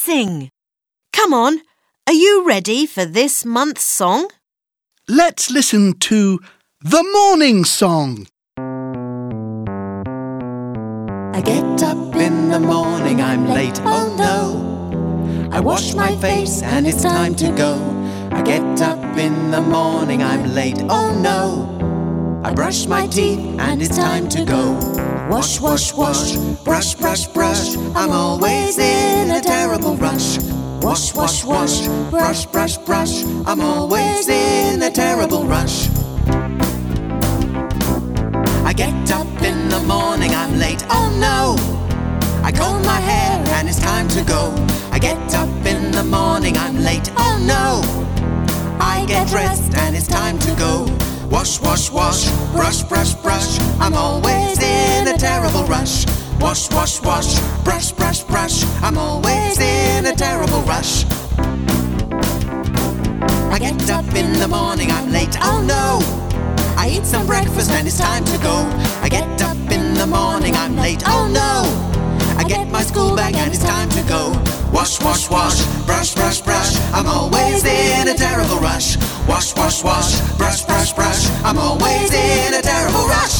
sing. Come on, are you ready for this month's song? Let's listen to the morning song. I get up in the morning, I'm late, oh no. I wash my face and it's time to go. I get up in the morning, I'm late, oh no. I brush my teeth and it's time to go. Wash, wash, wash, brush, brush, brush. I'm always in a terrible rush. Wash, wash, wash, brush, brush, brush. I'm always in a terrible rush. I get up in the morning, I'm late, oh no. I comb my hair and it's time to go. I get up in the morning, I'm late, oh no. I get dressed and it's time to go. Wash, wash, wash, brush, brush, brush. I'm always in a terrible rush. Wash, wash, wash, brush, brush, brush. I'm always in a terrible rush. I get up in the morning, I'm late, oh no. I eat some breakfast and it's time to go. I get up in the morning, I'm late, oh no. I get my school bag and it's time to go. Wash, wash, wash, brush, brush, brush. I'm always in a terrible rush. Wash, wash, wash, brush, brush, brush. I'm always in a terrible rush.